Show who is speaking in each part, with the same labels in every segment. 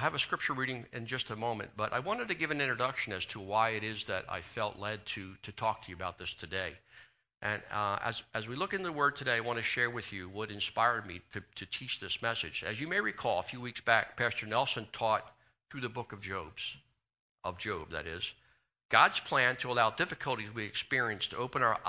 Speaker 1: have a scripture reading in just a moment, but I wanted to give an introduction as to why it is that I felt led to talk to you about this today. And as we look into the Word today, I want to share with you what inspired me to teach this message. As you may recall, a few weeks back, Pastor Nelson taught through the book of Job, that is, God's plan to allow difficulties we experience to open the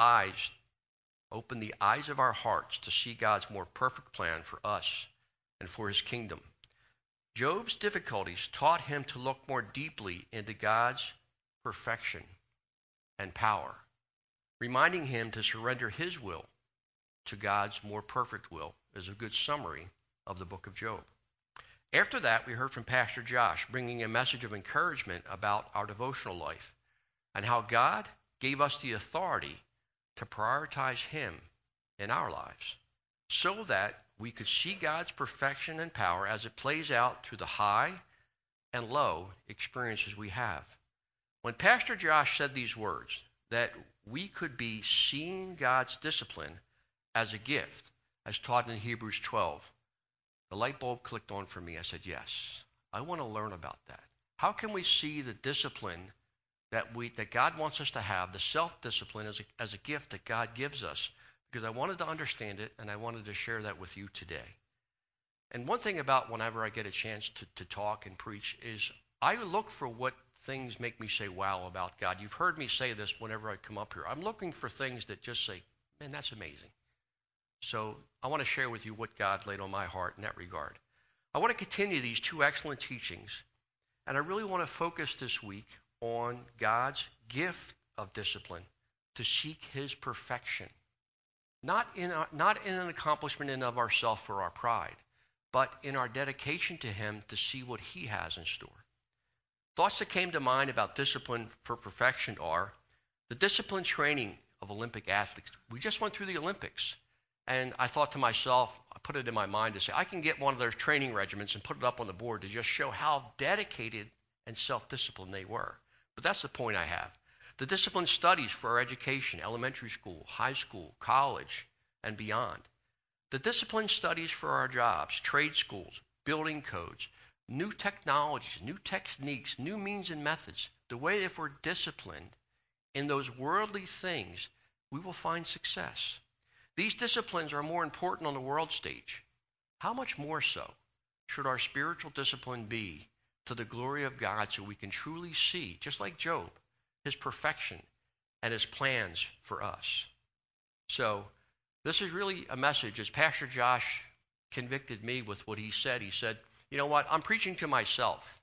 Speaker 1: eyes of our hearts to see God's more perfect plan for us and for His kingdom. Job's difficulties taught him to look more deeply into God's perfection and power, reminding him to surrender his will to God's more perfect will is a good summary of the book of Job. After that, we heard from Pastor Josh bringing a message of encouragement about our devotional life and how God gave us the authority to prioritize Him in our lives so that we could see God's perfection and power as it plays out through the high and low experiences we have. When Pastor Josh said these words, that we could be seeing God's discipline as a gift, as taught in Hebrews 12, the light bulb clicked on for me. I said, yes, I want to learn about that. How can we see the discipline that God wants us to have, the self-discipline as a gift that God gives us? Because I wanted to understand it, and I wanted to share that with you today. And one thing about whenever I get a chance to talk and preach is I look for what things make me say, wow, about God. You've heard me say this whenever I come up here. I'm looking for things that just say, man, that's amazing. So I want to share with you what God laid on my heart in that regard. I want to continue these two excellent teachings, and I really want to focus this week on God's gift of discipline to seek His perfection. Not in an accomplishment in of ourselves for our pride, but in our dedication to Him to see what He has in store. Thoughts that came to mind about discipline for perfection are the discipline training of Olympic athletes. We just went through the Olympics, and I thought to myself, I put it in my mind to say, I can get one of their training regiments and put it up on the board to just show how dedicated and self-disciplined they were. But that's the point I have. The discipline studies for our education, elementary school, high school, college, and beyond. The discipline studies for our jobs, trade schools, building codes, new technologies, new techniques, new means and methods. The way if we're disciplined in those worldly things, we will find success. These disciplines are more important on the world stage. How much more so should our spiritual discipline be to the glory of God so we can truly see, just like Job, His perfection and His plans for us? So this is really a message, as Pastor Josh convicted me with what he said. He said, you know what, I'm preaching to myself.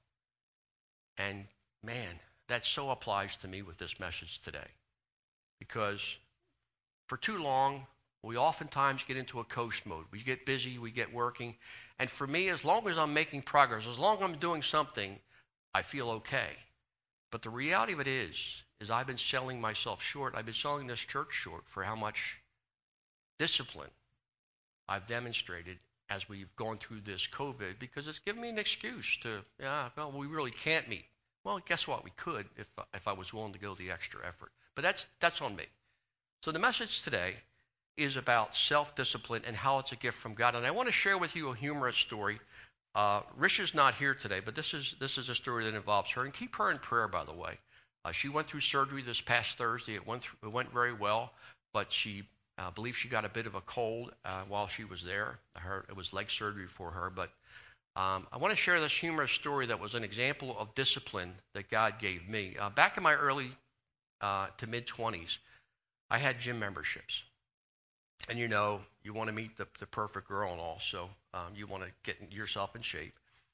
Speaker 1: And man, that so applies to me with this message today. Because for too long, we oftentimes get into a coast mode. We get busy, we get working. And for me, as long as I'm making progress, as long as I'm doing something, I feel okay. But the reality of it is I've been selling myself short. I've been selling this church short for how much discipline I've demonstrated as we've gone through this COVID, because it's given me an excuse to, well, we really can't meet. Well, guess what? We could if I was willing to go the extra effort. But that's on me. So the message today is about self-discipline and how it's a gift from God. And I want to share with you a humorous story. Risha's not here today, but this is a story that involves her. And keep her in prayer, by the way. She went through surgery this past Thursday. It went very well, but she believes she got a bit of a cold while she was there. It was leg surgery for her. But I want to share this humorous story that was an example of discipline that God gave me. Back in my early to mid-20s, I had gym memberships. And you want to meet the perfect girl and all, so you want to get yourself in shape.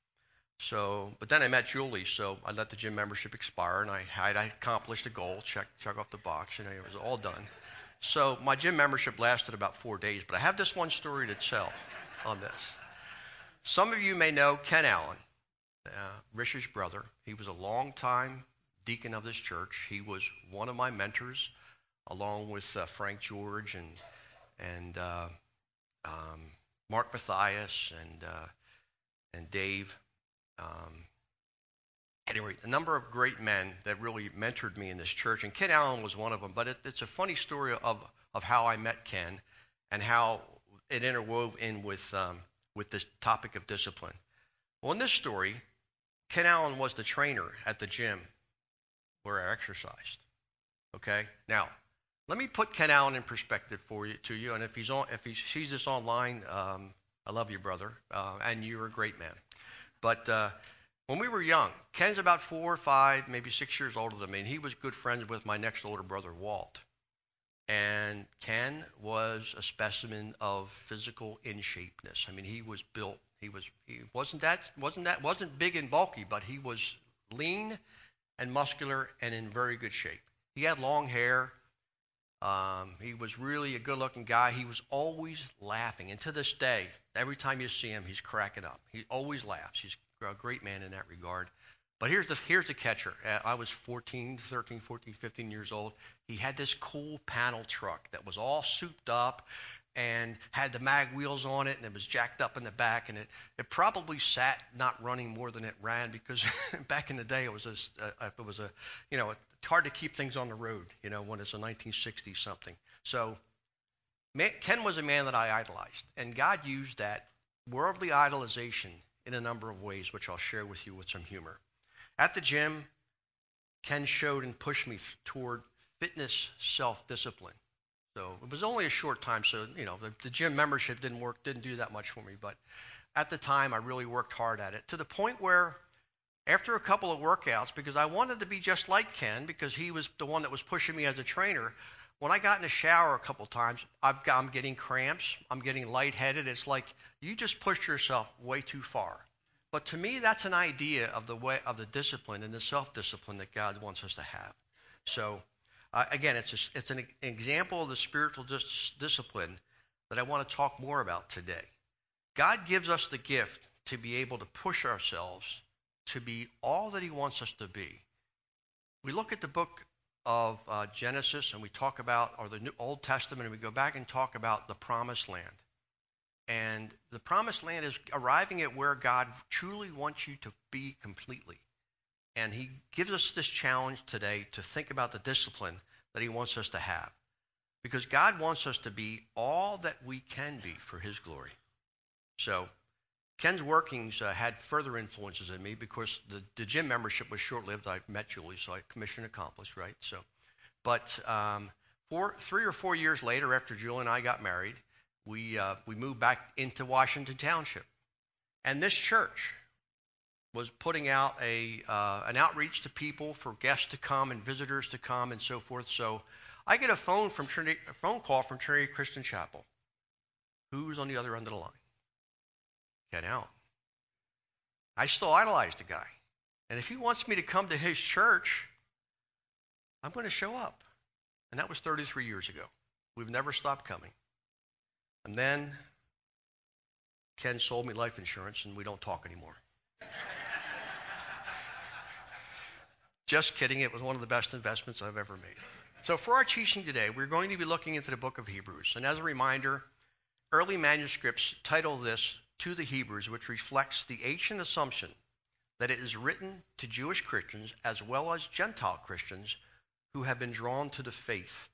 Speaker 1: So, but then I met Julie, so I let the gym membership expire, and I accomplished a goal, check off the box, it was all done. So my gym membership lasted about 4 days, but I have this one story to tell on this. Some of you may know Ken Allen, Risha's brother. He was a long-time deacon of this church. He was one of my mentors, along with Frank George and Mark Matthias and Dave. Anyway, a number of great men that really mentored me in this church, and Ken Allen was one of them. But it's a funny story of how I met Ken and how it interwove in with this topic of discipline. Well, in this story, Ken Allen was the trainer at the gym where I exercised. Okay? Now, let me put Ken Allen in perspective to you. And if he sees this online, I love you, brother, and you're a great man. But when we were young, Ken's about 4 or 5, maybe 6 years older than me, and he was good friends with my next older brother, Walt. And Ken was a specimen of physical in-shapeness. I mean, he was built. He wasn't big and bulky, but he was lean and muscular and in very good shape. He had long hair. He was really a good-looking guy. He was always laughing, and to this day, every time you see him, he's cracking up. He always laughs. He's a great man in that regard. But here's the catcher. I was 13, 14, 15 years old. He had this cool panel truck that was all souped up and had the mag wheels on it, and it was jacked up in the back, and it probably sat not running more than it ran, because back in the day it's hard to keep things on the road, when it's a 1960 something. So Ken was a man that I idolized, and God used that worldly idolization in a number of ways, which I'll share with you with some humor. At the gym, Ken showed and pushed me toward fitness self-discipline. So it was only a short time, so the gym membership didn't do that much for me. But at the time, I really worked hard at it, to the point where after a couple of workouts, because I wanted to be just like Ken, because he was the one that was pushing me as a trainer, when I got in the shower a couple times, I'm getting cramps, I'm getting lightheaded. It's like you just pushed yourself way too far. But to me, that's an idea of the discipline and the self-discipline that God wants us to have. So again, it's an example of the spiritual discipline that I want to talk more about today. God gives us the gift to be able to push ourselves to be all that he wants us to be. We look at the book of Genesis, and we talk about, or the Old Testament, and we go back and talk about the promised land. And the promised land is arriving at where God truly wants you to be completely. And he gives us this challenge today to think about the discipline that he wants us to have. Because God wants us to be all that we can be for his glory. So Ken's workings had further influences in me, because the gym membership was short-lived. I met Julie, so mission accomplished, right? So, but 3 or 4 years later, after Julie and I got married, we moved back into Washington Township, and this church was putting out an outreach to people for guests to come and visitors to come and so forth. So I get a phone call from Trinity Christian Chapel. Who's on the other end of the line? Ken Allen. I still idolize the guy, and if he wants me to come to his church, I'm going to show up. And that was 33 years ago. We've never stopped coming. And then Ken sold me life insurance, and we don't talk anymore. Just kidding. It was one of the best investments I've ever made. So for our teaching today, we're going to be looking into the book of Hebrews. And as a reminder, early manuscripts title this To the Hebrews, which reflects the ancient assumption that it is written to Jewish Christians as well as Gentile Christians who have been drawn to the faith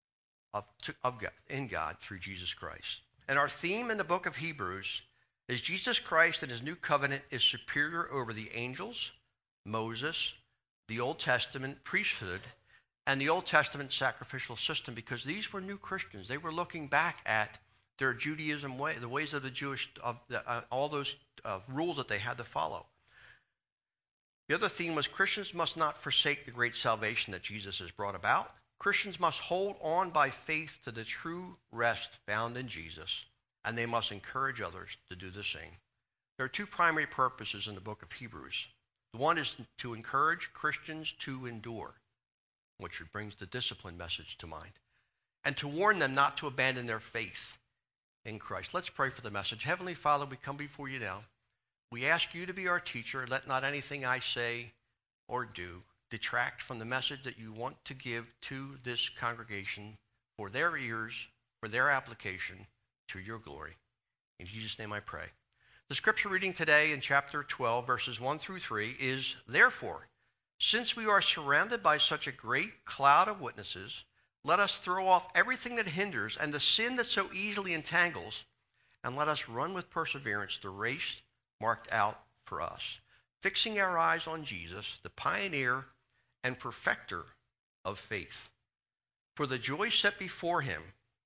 Speaker 1: in God through Jesus Christ. And our theme in the book of Hebrews is Jesus Christ and his new covenant is superior over the angels, Moses, the Old Testament priesthood, and the Old Testament sacrificial system, because these were new Christians. They were looking back at their Judaism way, the ways of the Jewish, all those rules that they had to follow. The other theme was Christians must not forsake the great salvation that Jesus has brought about. Christians must hold on by faith to the true rest found in Jesus, and they must encourage others to do the same. There are two primary purposes in the book of Hebrews. One is to encourage Christians to endure, which brings the discipline message to mind, and to warn them not to abandon their faith in Christ. Let's pray for the message. Heavenly Father, we come before you now. We ask you to be our teacher. Let not anything I say or do detract from the message that you want to give to this congregation for their ears, for their application to your glory. In Jesus' name I pray. The scripture reading today in chapter 12, verses 1 through 3 is, Therefore, since we are surrounded by such a great cloud of witnesses, let us throw off everything that hinders and the sin that so easily entangles, and let us run with perseverance the race marked out for us, fixing our eyes on Jesus, the pioneer and perfecter of faith. For the joy set before him,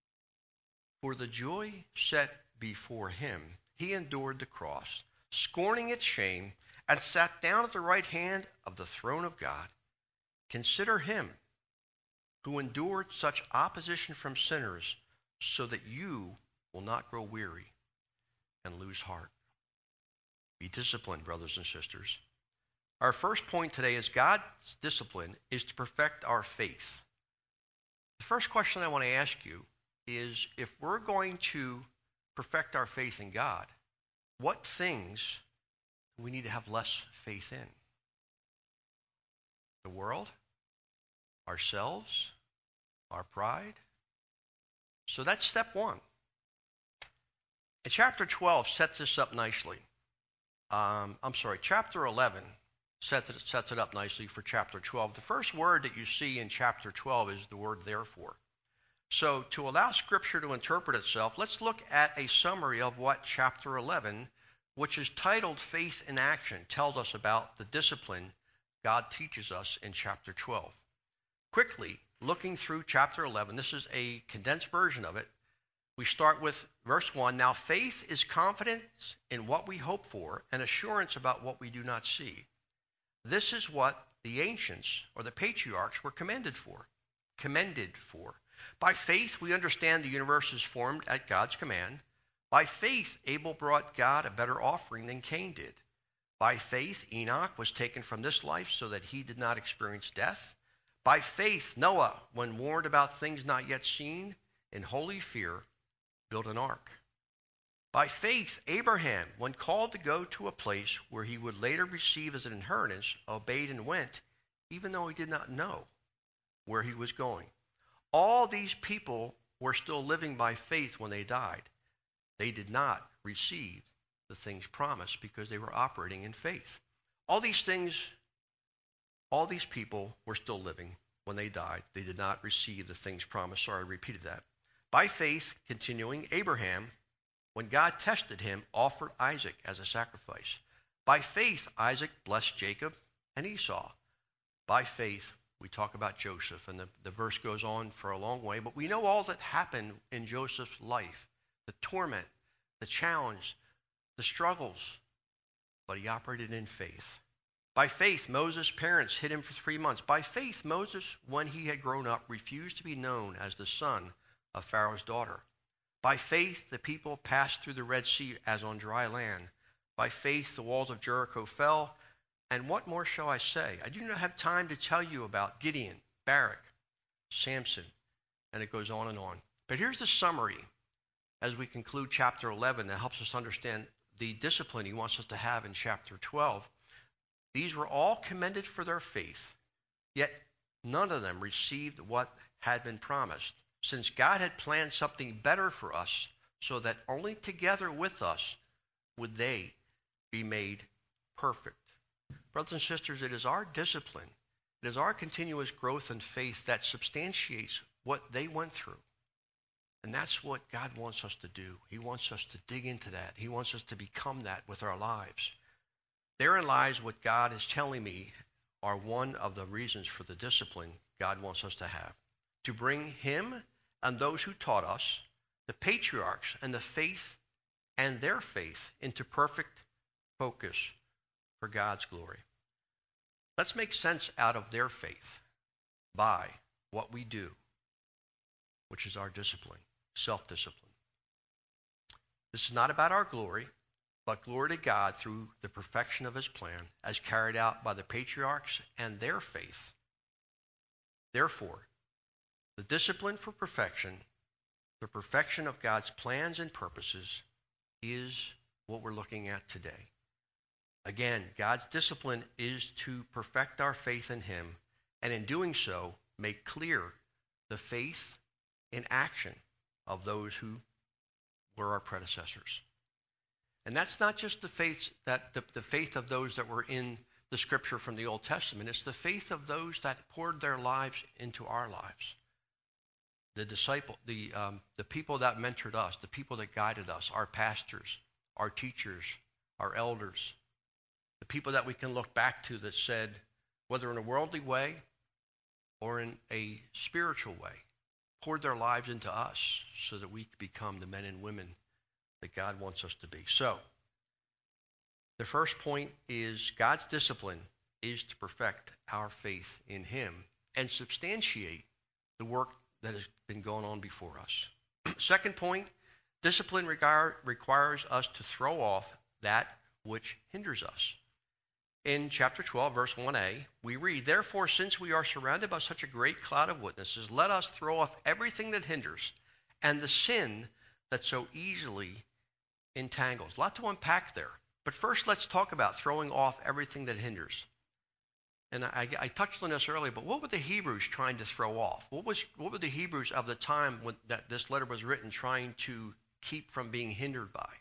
Speaker 1: he endured the cross, scorning its shame, and sat down at the right hand of the throne of God. Consider him who endured such opposition from sinners, so that you will not grow weary and lose heart. Be disciplined, brothers and sisters. Our first point today is God's discipline is to perfect our faith. The first question I want to ask you is, if we're going to perfect our faith in God, what things do we need to have less faith in? The world? Ourselves? Our pride? So that's step one. And chapter 12 sets this up nicely. Chapter 11 sets it up nicely for chapter 12. The first word that you see in chapter 12 is the word therefore. So to allow Scripture to interpret itself, let's look at a summary of what chapter 11, which is titled Faith in Action, tells us about the discipline God teaches us in chapter 12. Quickly, looking through chapter 11, this is a condensed version of it. We start with verse 1. Now faith is confidence in what we hope for and assurance about what we do not see. This is what the ancients or the patriarchs were commended for. By faith, we understand the universe is formed at God's command. By faith, Abel brought God a better offering than Cain did. By faith, Enoch was taken from this life so that he did not experience death. By faith, Noah, when warned about things not yet seen, in holy fear, built an ark. By faith, Abraham, when called to go to a place where he would later receive as an inheritance, obeyed and went, even though he did not know where he was going. All these people were still living by faith when they died. They did not receive the things promised because they were operating in faith. All these people were still living when they died. They did not receive the things promised. Sorry, I repeated that. By faith, continuing, Abraham, when God tested him, offered Isaac as a sacrifice. By faith, Isaac blessed Jacob and Esau. By faith, we talk about Joseph, and the verse goes on for a long way, but we know all that happened in Joseph's life, the torment, the challenge, the struggles, but he operated in faith. By faith, Moses' parents hid him for 3 months. By faith, Moses, when he had grown up, refused to be known as the son of Pharaoh's daughter. By faith, the people passed through the Red Sea as on dry land. By faith, the walls of Jericho fell. And what more shall I say? I do not have time to tell you about Gideon, Barak, Samson, and it goes on and on. But here's the summary as we conclude chapter 11 that helps us understand the discipline he wants us to have in chapter 12. These were all commended for their faith, yet none of them received what had been promised, since God had planned something better for us, so that only together with us would they be made perfect. Brothers and sisters, it is our discipline, it is our continuous growth in faith that substantiates what they went through. And that's what God wants us to do. He wants us to dig into that. He wants us to become that with our lives. Therein lies what God is telling me are one of the reasons for the discipline God wants us to have. To bring him and those who taught us, the patriarchs and the faith and their faith into perfect focus for God's glory. Let's make sense out of their faith by what we do, which is our discipline, self-discipline. This is not about our glory, but glory to God through the perfection of his plan as carried out by the patriarchs and their faith. Therefore, the discipline for perfection, the perfection of God's plans and purposes, is what we're looking at today. Again, God's discipline is to perfect our faith in him, and in doing so, make clear the faith in action of those who were our predecessors. And that's not just the faith of those that were in the scripture from the Old Testament. It's the faith of those that poured their lives into our lives. The people that mentored us, the people that guided us, our pastors, our teachers, our elders, The people that we can look back to that said, whether in a worldly way or in a spiritual way, poured their lives into us so that we could become the men and women that God wants us to be. So, the first point is God's discipline is to perfect our faith in Him and substantiate the work that has been going on before us. Second point, discipline requires us to throw off that which hinders us. In chapter 12, verse 1a, we read, "Therefore, since we are surrounded by such a great cloud of witnesses, let us throw off everything that hinders and the sin that so easily entangles." A lot to unpack there. But first, let's talk about throwing off everything that hinders. And I touched on this earlier, but what were the Hebrews trying to throw off? What were the Hebrews of the time when that this letter was written trying to keep from being hindered by?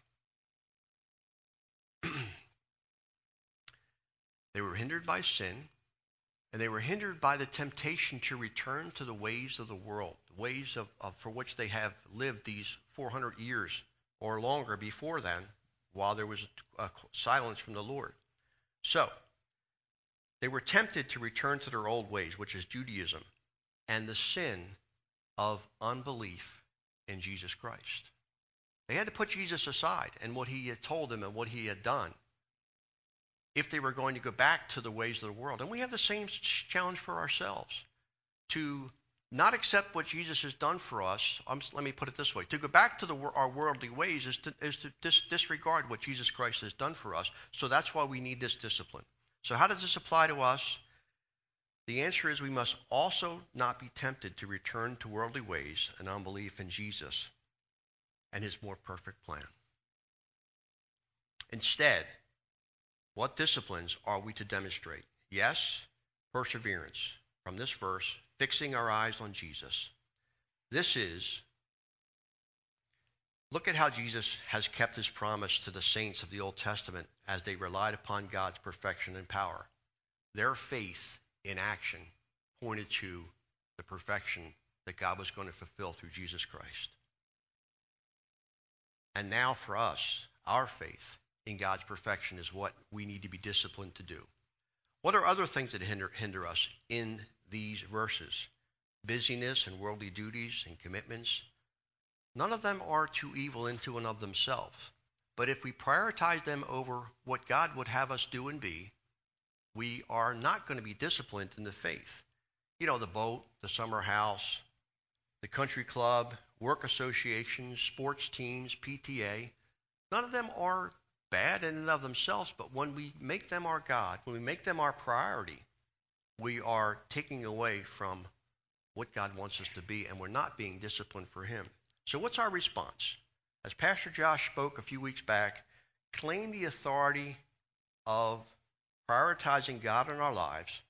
Speaker 1: They were hindered by sin, and they were hindered by the temptation to return to the ways of the world, the ways for which they have lived these 400 years or longer before then, while there was a silence from the Lord. So, they were tempted to return to their old ways, which is Judaism, and the sin of unbelief in Jesus Christ. They had to put Jesus aside and what he had told them and what he had done if they were going to go back to the ways of the world. And we have the same challenge for ourselves, to not accept what Jesus has done for us. Let me put it this way. To go back to our worldly ways is to disregard what Jesus Christ has done for us. So that's why we need this discipline. So how does this apply to us? The answer is we must also not be tempted to return to worldly ways and unbelief in Jesus and his more perfect plan. Instead, what disciplines are we to demonstrate? Yes, perseverance. From this verse, fixing our eyes on Jesus. This is, look at how Jesus has kept his promise to the saints of the Old Testament as they relied upon God's perfection and power. Their faith in action pointed to the perfection that God was going to fulfill through Jesus Christ. And now for us, our faith in God's perfection is what we need to be disciplined to do. What are other things that hinder us in these verses? Busyness and worldly duties and commitments. None of them are too evil into and of themselves. But if we prioritize them over what God would have us do and be, we are not going to be disciplined in the faith. You know, the boat, the summer house, the country club, work associations, sports teams, PTA, none of them are bad in and of themselves, but when we make them our God, when we make them our priority, we are taking away from what God wants us to be, and we're not being disciplined for him. So what's our response? As Pastor Josh spoke a few weeks back, claim the authority of prioritizing God in our lives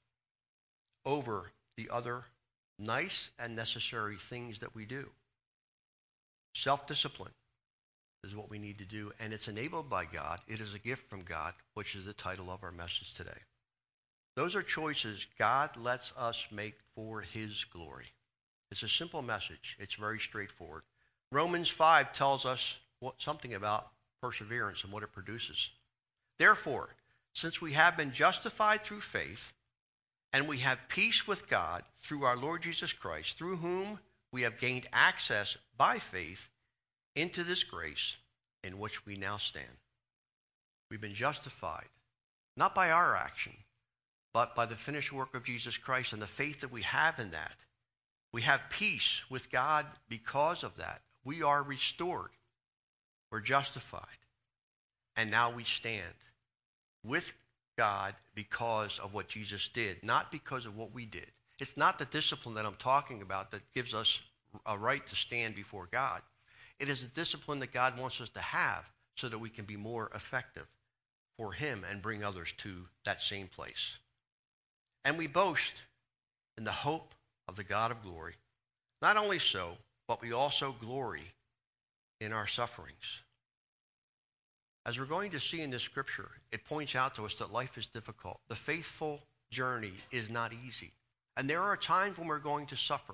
Speaker 1: over the other nice and necessary things that we do. Self-discipline is what we need to do, and it's enabled by God. It is a gift from God, which is the title of our message today. Those are choices God lets us make for his glory. It's a simple message. It's very straightforward. Romans 5 tells us something about perseverance and what it produces. Therefore, since we have been justified through faith, and we have peace with God through our Lord Jesus Christ, through whom we have gained access by faith into this grace in which we now stand. We've been justified, not by our action, but by the finished work of Jesus Christ and the faith that we have in that. We have peace with God because of that. We are restored. We're justified. And now we stand with God because of what Jesus did, not because of what we did. It's not the discipline that I'm talking about that gives us a right to stand before God. It is a discipline that God wants us to have so that we can be more effective for him and bring others to that same place. And we boast in the hope of the God of glory. Not only so, but we also glory in our sufferings. As we're going to see in this scripture, it points out to us that life is difficult. The faithful journey is not easy. And there are times when we're going to suffer.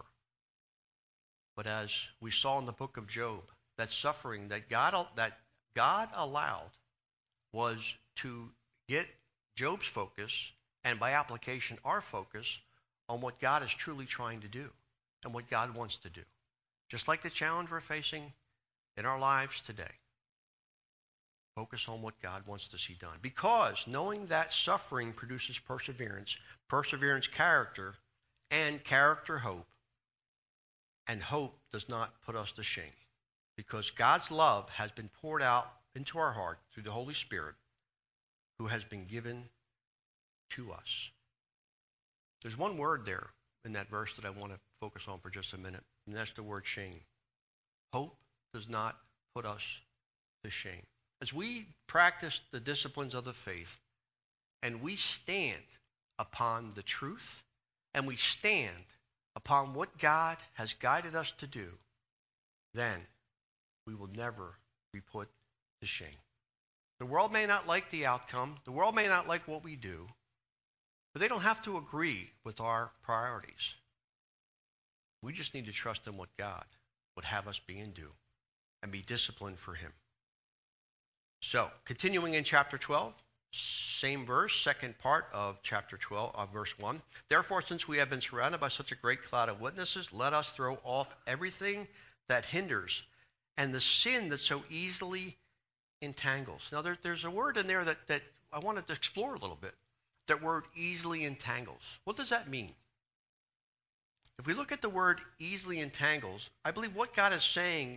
Speaker 1: But as we saw in the book of Job, that suffering that God allowed was to get Job's focus, and by application, our focus on what God is truly trying to do and what God wants to do. Just like the challenge we're facing in our lives today. Focus on what God wants to see done. Because knowing that suffering produces perseverance, perseverance character, and character hope, and hope does not put us to shame. Because God's love has been poured out into our heart through the Holy Spirit who has been given to us. There's one word there in that verse that I want to focus on for just a minute, and that's the word shame. Hope does not put us to shame. As we practice the disciplines of the faith, and we stand upon the truth, and we stand upon what God has guided us to do, then we will never be put to shame. The world may not like the outcome. The world may not like what we do, but they don't have to agree with our priorities. We just need to trust in what God would have us be and do and be disciplined for him. So, continuing in chapter 12, same verse, second part of chapter 12, verse 1. Therefore, since we have been surrounded by such a great cloud of witnesses, let us throw off everything that hinders and the sin that so easily entangles. Now, there's a word in there that I wanted to explore a little bit. That word easily entangles. What does that mean? If we look at the word easily entangles, I believe what God is saying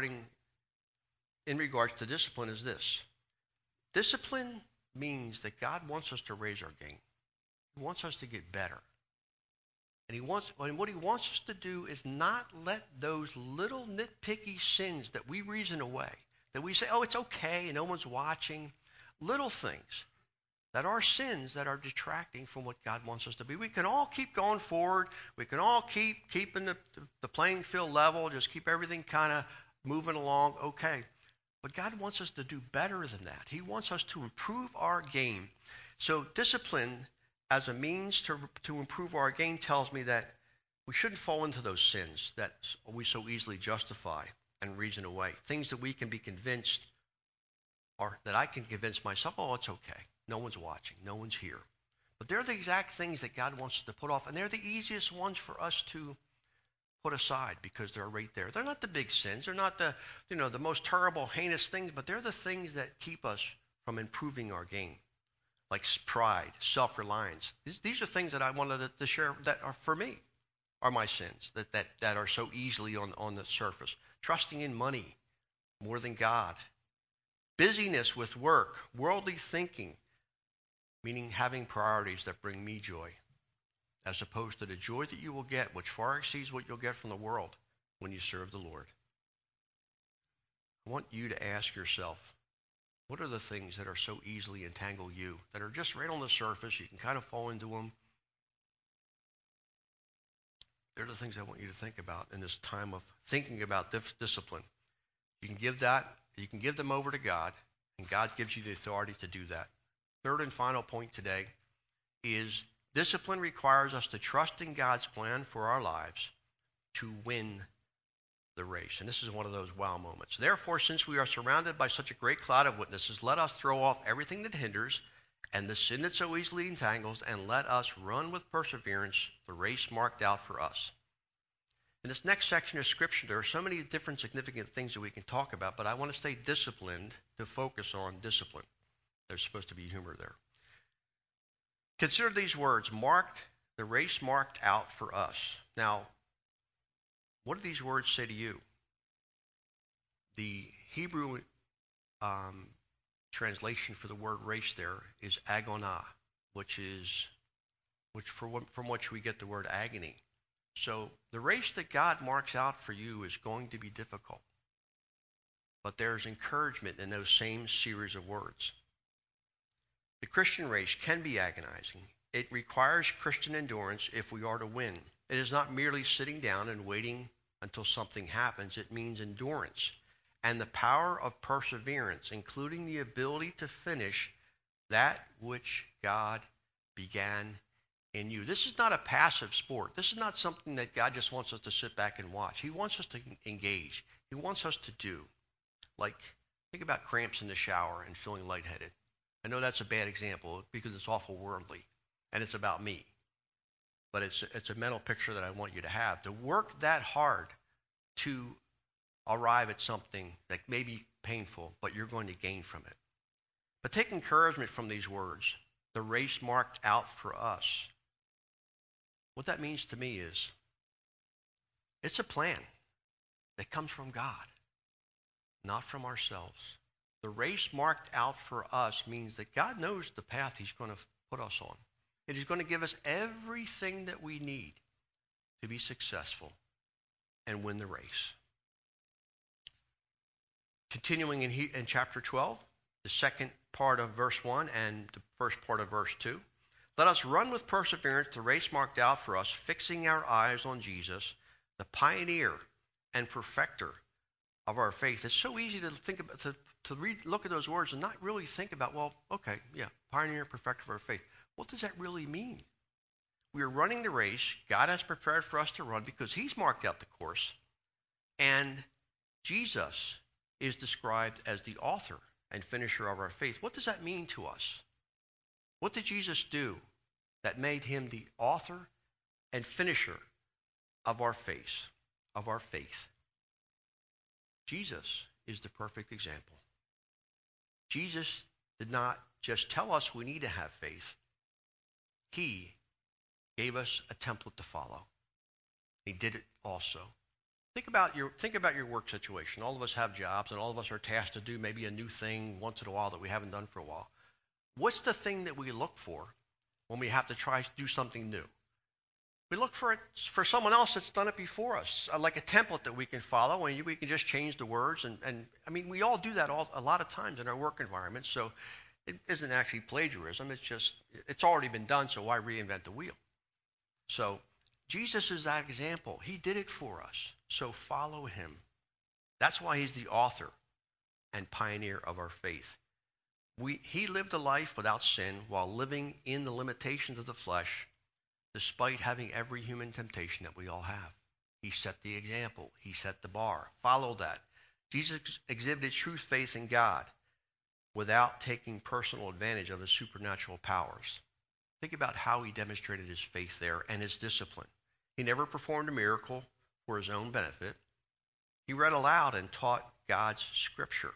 Speaker 1: in regards to discipline is this. Discipline means that God wants us to raise our game. He wants us to get better. And what he wants us to do is not let those little nitpicky sins that we reason away, that we say, oh, it's okay, no one's watching, little things that are sins that are detracting from what God wants us to be. We can all keep going forward. We can all keep keeping the playing field level, just keep everything kind of moving along, okay. But God wants us to do better than that. He wants us to improve our game. So discipline as a means to improve our game tells me that we shouldn't fall into those sins that we so easily justify and reason away. Things that we can be convinced, or that I can convince myself, oh, it's okay. No one's watching. No one's here. But they're the exact things that God wants us to put off, and they're the easiest ones for us to put aside because they're right there. They're not the big sins. They're not the most terrible, heinous things, but they're the things that keep us from improving our game, like pride, self-reliance. These are things that I wanted to share that are, for me, are my sins that are so easily on the surface. Trusting in money more than God. Busyness with work, worldly thinking, meaning having priorities that bring me joy, as opposed to the joy that you will get, which far exceeds what you'll get from the world when you serve the Lord. I want you to ask yourself, what are the things that are so easily entangle you, that are just right on the surface, you can kind of fall into them? They're the things I want you to think about in this time of thinking about discipline. You can give them over to God, and God gives you the authority to do that. Third and final point today is discipline requires us to trust in God's plan for our lives to win the race. And this is one of those wow moments. Therefore, since we are surrounded by such a great cloud of witnesses, let us throw off everything that hinders and the sin that so easily entangles, and let us run with perseverance the race marked out for us. In this next section of Scripture, there are so many different significant things that we can talk about, but I want to stay disciplined to focus on discipline. There's supposed to be humor there. Consider these words, the race marked out for us. Now, what do these words say to you? The Hebrew translation for the word race there is agonah, from which we get the word agony. So the race that God marks out for you is going to be difficult. But there's encouragement in those same series of words. The Christian race can be agonizing. It requires Christian endurance if we are to win. It is not merely sitting down and waiting until something happens. It means endurance and the power of perseverance, including the ability to finish that which God began in you. This is not a passive sport. This is not something that God just wants us to sit back and watch. He wants us to engage. He wants us to do. Like, think about cramps in the shower and feeling lightheaded. I know that's a bad example because it's awful worldly and it's about me. But it's a mental picture that I want you to have. To work that hard to arrive at something that may be painful, but you're going to gain from it. But take encouragement from these words. The race marked out for us. What that means to me is it's a plan that comes from God, not from ourselves. The race marked out for us means that God knows the path he's going to put us on. It is going to give us everything that we need to be successful and win the race. Continuing in chapter 12, the second part of verse 1 and the first part of verse 2. Let us run with perseverance the race marked out for us, fixing our eyes on Jesus, the pioneer and perfecter of our faith. It's so easy to think about, to look at those words and not really think about, well, okay, yeah, pioneer and perfecter of our faith. What does that really mean? We are running the race God has prepared for us to run because he's marked out the course. And Jesus is described as the author and finisher of our faith. What does that mean to us? What did Jesus do that made him the author and finisher of our faith? Jesus is the perfect example. Jesus did not just tell us we need to have faith. He gave us a template to follow. He did it also. Think about your work situation. All of us have jobs, and all of us are tasked to do maybe a new thing once in a while that we haven't done for a while. What's the thing that we look for when we have to try to do something new? We look for it for someone else that's done it before us, like a template that we can follow, and we can just change the words. And I mean, we all do that a lot of times in our work environment. So it isn't actually plagiarism. It's already been done, so why reinvent the wheel? So Jesus is that example. He did it for us. So follow him. That's why he's the author and pioneer of our faith. He lived a life without sin while living in the limitations of the flesh, despite having every human temptation that we all have. He set the example. He set the bar. Follow that. Jesus exhibited true faith in God without taking personal advantage of his supernatural powers. Think about how he demonstrated his faith there and his discipline. He never performed a miracle for his own benefit. He read aloud and taught God's scripture.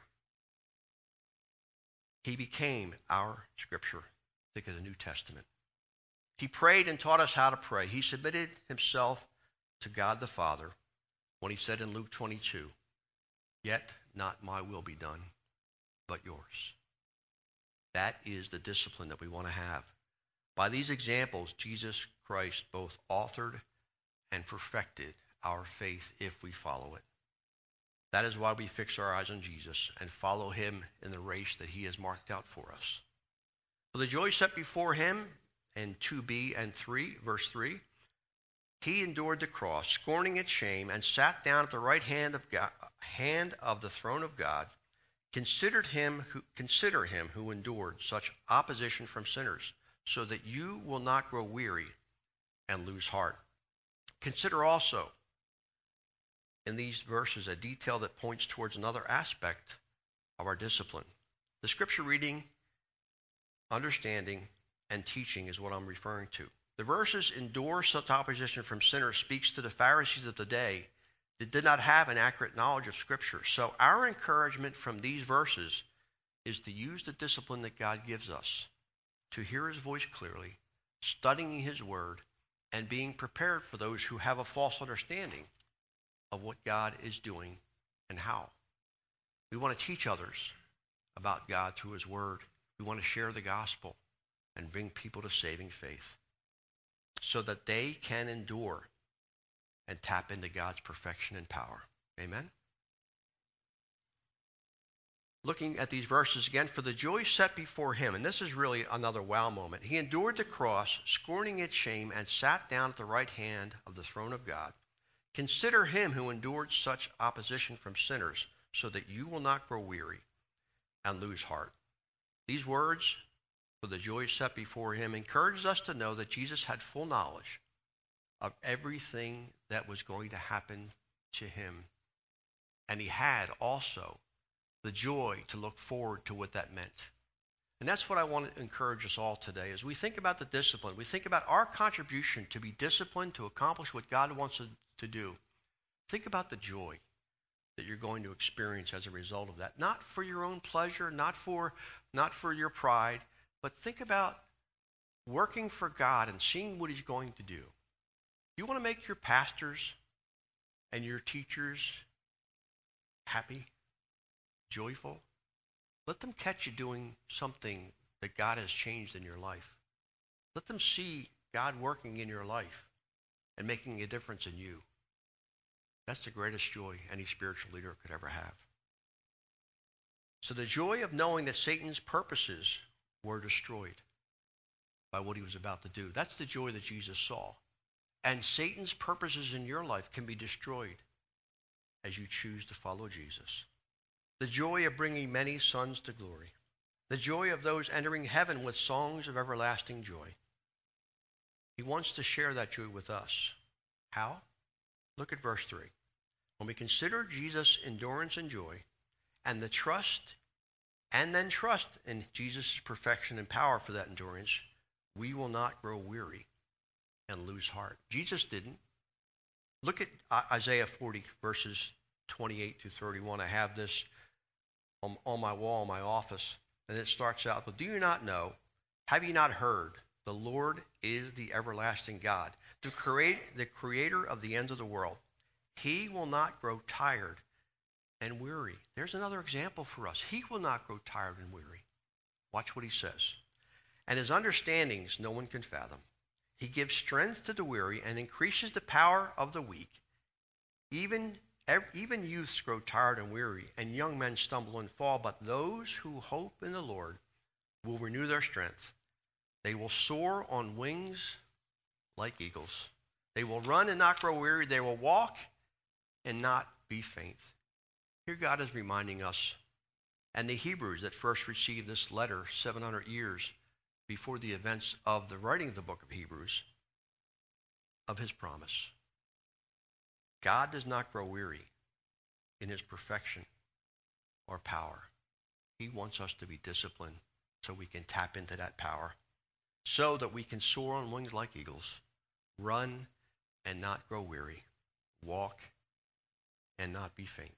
Speaker 1: He became our scripture. Think of the New Testament. He prayed and taught us how to pray. He submitted himself to God the Father when he said in Luke 22, "Yet not my will be done, but yours." That is the discipline that we want to have. By these examples, Jesus Christ both authored and perfected our faith if we follow it. That is why we fix our eyes on Jesus and follow him in the race that he has marked out for us. For the joy set before him, in 2b and 3, verse 3, he endured the cross, scorning its shame, and sat down at the right hand of the throne of God. Consider him who endured such opposition from sinners, so that you will not grow weary and lose heart. Consider also in these verses a detail that points towards another aspect of our discipline. The scripture reading, understanding, and teaching is what I'm referring to. The verses endure such opposition from sinners speaks to the Pharisees of the day that did not have an accurate knowledge of Scripture. So our encouragement from these verses is to use the discipline that God gives us to hear his voice clearly, studying his word, and being prepared for those who have a false understanding of what God is doing and how. We want to teach others about God through his word. We want to share the gospel and bring people to saving faith so that they can endure and tap into God's perfection and power. Amen? Looking at these verses again, for the joy set before him, and this is really another wow moment. He endured the cross, scorning its shame, and sat down at the right hand of the throne of God. Consider him who endured such opposition from sinners, so that you will not grow weary and lose heart. These words, for the joy set before him, encourages us to know that Jesus had full knowledge of everything that was going to happen to him. And he had also the joy to look forward to what that meant. And that's what I want to encourage us all today. As we think about the discipline, we think about our contribution to be disciplined to accomplish what God wants us to do. Think about the joy that you're going to experience as a result of that. Not for your own pleasure, not for your pride, but think about working for God and seeing what he's going to do. You want to make your pastors and your teachers happy, joyful? Let them catch you doing something that God has changed in your life. Let them see God working in your life and making a difference in you. That's the greatest joy any spiritual leader could ever have. So the joy of knowing that Satan's purposes were destroyed by what he was about to do. That's the joy that Jesus saw. And Satan's purposes in your life can be destroyed as you choose to follow Jesus. The joy of bringing many sons to glory. The joy of those entering heaven with songs of everlasting joy. He wants to share that joy with us. How? Look at verse 3. When we consider Jesus' endurance and joy, and then trust in Jesus' perfection and power for that endurance, we will not grow weary and lose heart. Jesus didn't. Look at Isaiah 40, verses 28 to 31. I have this on my wall in my office, and it starts out, but do you not know, have you not heard, the Lord is the everlasting God, the creator of the ends of the world. He will not grow tired and weary. There's another example for us. He will not grow tired and weary. Watch what he says. And his understandings no one can fathom. He gives strength to the weary and increases the power of the weak. Even youths grow tired and weary, and young men stumble and fall, but those who hope in the Lord will renew their strength. They will soar on wings like eagles. They will run and not grow weary. They will walk and not be faint. Here God is reminding us, and the Hebrews that first received this letter 700 years before the events of the writing of the book of Hebrews, of his promise. God does not grow weary in his perfection or power. He wants us to be disciplined so we can tap into that power, so that we can soar on wings like eagles, run and not grow weary, walk and not be faint.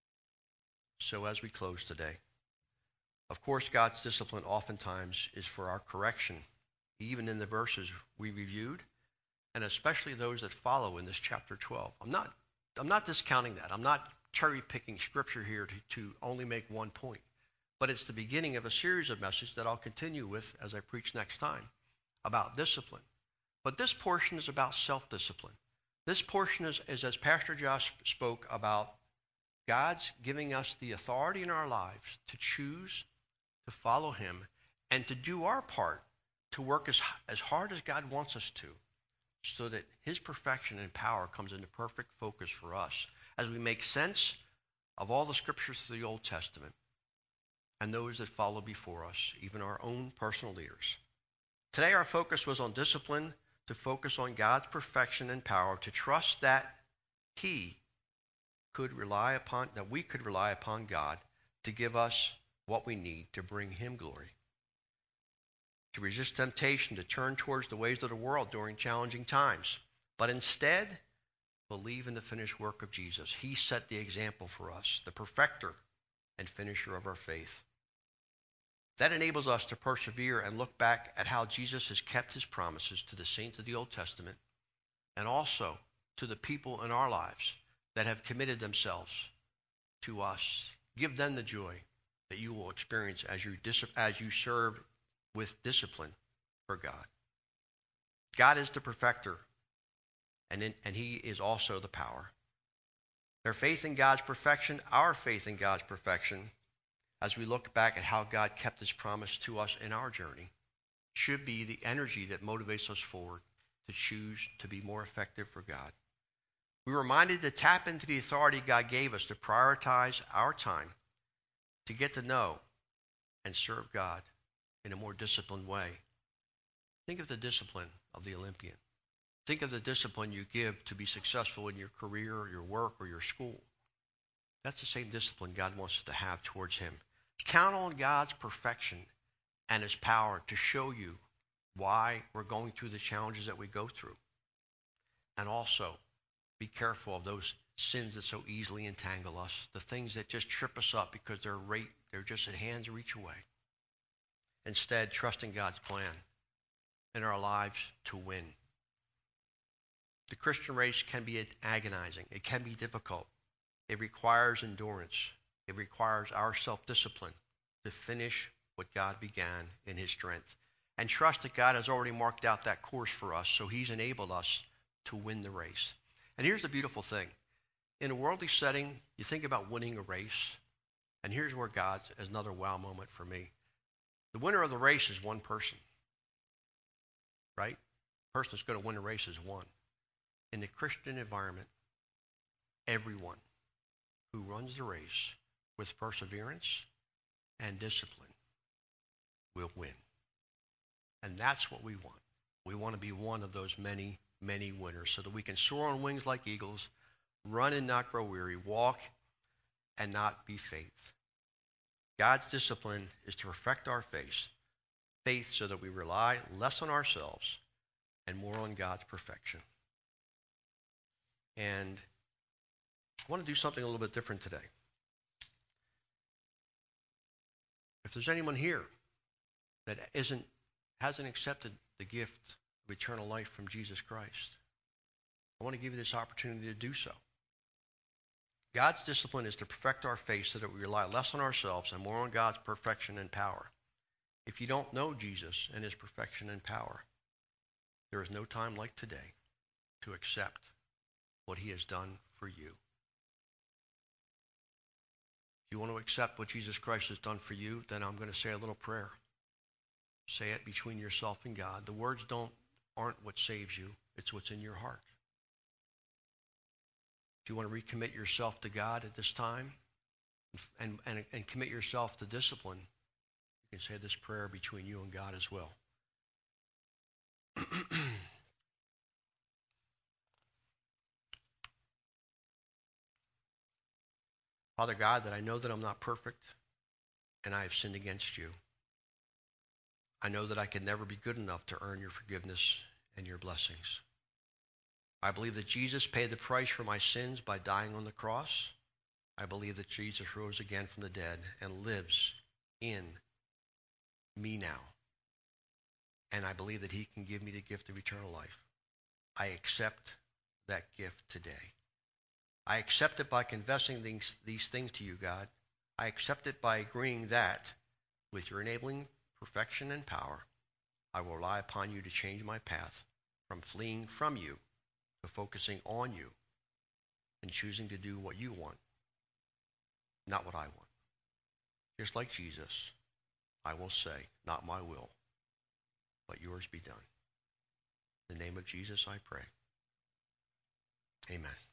Speaker 1: So as we close today, of course, God's discipline oftentimes is for our correction, even in the verses we reviewed, and especially those that follow in this chapter 12. I'm not discounting that. I'm not cherry-picking scripture here to only make one point. But it's the beginning of a series of messages that I'll continue with as I preach next time about discipline. But this portion is about self-discipline. This portion is as Pastor Josh spoke about God's giving us the authority in our lives to choose to follow him and to do our part to work as hard as God wants us to, so that his perfection and power comes into perfect focus for us as we make sense of all the scriptures of the Old Testament and those that follow before us, even our own personal leaders. Today our focus was on discipline, to focus on God's perfection and power, to trust that we could rely upon God to give us what we need to bring him glory. To resist temptation, to turn towards the ways of the world during challenging times, but instead believe in the finished work of Jesus. He set the example for us, the perfecter and finisher of our faith. That enables us to persevere and look back at how Jesus has kept his promises to the saints of the Old Testament, and also to the people in our lives that have committed themselves to us. Give them the joy that you will experience as you serve with discipline for God. God is the perfecter, and he is also the power. Their faith in God's perfection, our faith in God's perfection, as we look back at how God kept his promise to us in our journey, should be the energy that motivates us forward to choose to be more effective for God. We're reminded to tap into the authority God gave us to prioritize our time, to get to know and serve God in a more disciplined way. Think of the discipline of the Olympian. Think of the discipline you give to be successful in your career or your work or your school. That's the same discipline God wants us to have towards him. Count on God's perfection and his power to show you why we're going through the challenges that we go through. And also, be careful of those sins that so easily entangle us, the things that just trip us up because they're just at hand's reach away. Instead, trust in God's plan in our lives to win. The Christian race can be agonizing. It can be difficult. It requires endurance. It requires our self-discipline to finish what God began in his strength. And trust that God has already marked out that course for us, so he's enabled us to win the race. And here's the beautiful thing. In a worldly setting, you think about winning a race, and here's where God's is another wow moment for me. The winner of the race is one person, right? The person that's going to win the race is one. In the Christian environment, everyone who runs the race with perseverance and discipline will win. And that's what we want. We want to be one of those many, many winners so that we can soar on wings like eagles, run and not grow weary, walk and not be faint. God's discipline is to perfect our faith so that we rely less on ourselves and more on God's perfection. And I want to do something a little bit different today. If there's anyone here that hasn't accepted the gift of eternal life from Jesus Christ, I want to give you this opportunity to do so. God's discipline is to perfect our faith so that we rely less on ourselves and more on God's perfection and power. If you don't know Jesus and his perfection and power, there is no time like today to accept what he has done for you. If you want to accept what Jesus Christ has done for you, then I'm going to say a little prayer. Say it between yourself and God. The words aren't what saves you. It's what's in your heart. If you want to recommit yourself to God at this time and commit yourself to discipline, you can say this prayer between you and God as well. Father God, that I know that I'm not perfect and I have sinned against you. I know that I can never be good enough to earn your forgiveness and your blessings. I believe that Jesus paid the price for my sins by dying on the cross. I believe that Jesus rose again from the dead and lives in me now. And I believe that he can give me the gift of eternal life. I accept that gift today. I accept it by confessing these things to you, God. I accept it by agreeing that with your enabling perfection and power, I will rely upon you to change my path from fleeing from you to focusing on you and choosing to do what you want, not what I want. Just like Jesus, I will say, not my will, but yours be done. In the name of Jesus, I pray. Amen.